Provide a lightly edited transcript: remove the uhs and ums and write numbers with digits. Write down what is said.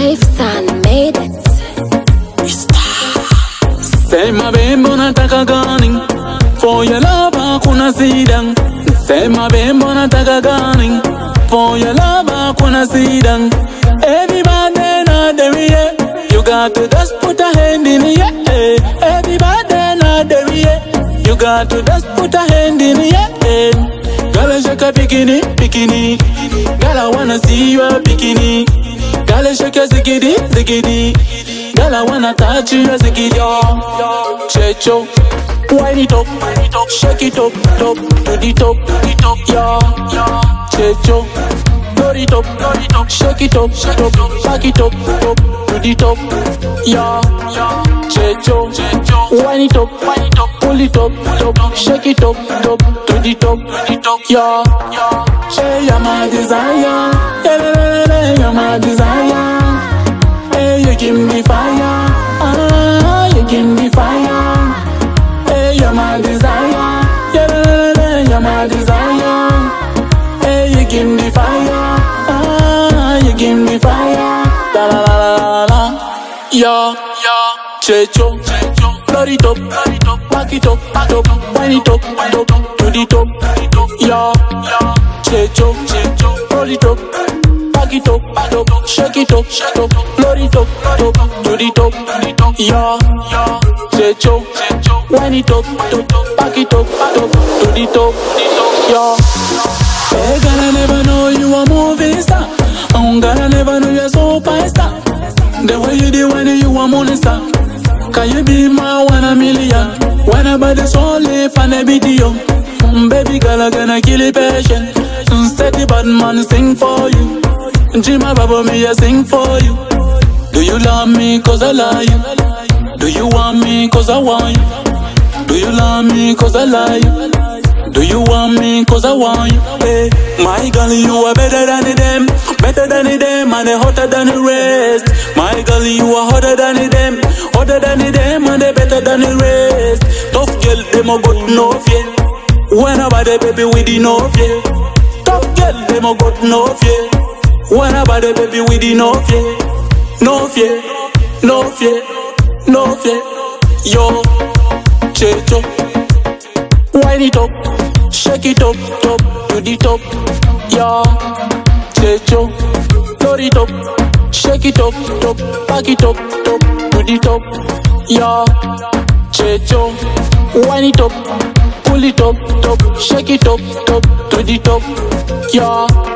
Waveson made it. Sema bembo nataka gani? For your love hakuna sidang. Sema bembo nataka gani? For your love hakuna sidang. Everybody know the way. You got to just put a hand in the air. Everybody know the way. You got to just put a hand in the air. Girl, shake a bikini, bikini. Girl, I wanna see your bikini. Girl, shake a zigidi, zigidi. Girl, I wanna touch your zigidi. Checho, wind it up, shake it up, top to the top, yeah. Checho, load it up, shake it up, back it up, top to the top, yeah. Checho, wind it up, pull it up, shake it up, top to the top, yeah. Hey, you're my desire, yeah, you're my desire. Hey, you give me fire, you give me fire. Hey, you're my desire, yeah, you're my desire. Hey, you give me fire, you give me fire. La la la la la, yeah. Checho, load it up, back it up, wind it up, to the top, yeah. Checho, roll it up, back it up, shake it up, load it up, to the top, yeah. Checho, wind it up, back it up, to the top, yeah. Hey, girl, I never know you a movie star. Oh, girl, I never know you're so superstar. The way you do when you a monster. Can you be my 1 million? When I buy the soul, if I never beat you. Baby girl, I'm gonna kill it patient. Steady bad man sing for you. Jima Baba me I sing for you. Do you love me cause I love you? Do you want me cause I want you? Do you love me cause I love you? Do you want me cause I want you? Hey, my girl, you are better than them. Better than them and they hotter than the rest. My girl, you are hotter than them. Hotter than them and they better than the rest. Tough girl, them a got no fear. Whenever the baby with the no fear. Tough girl, them a got no fear. Whenever the baby with the no fear. No fear, no fear, no fear. Yo, Checho, wind it up, shake it up, top to the top, yeah. Checho, load it up, shake it up, back it up, top to the top, yeah. Checho, wind it up, pull it up, shake it up, top to the top, yeah.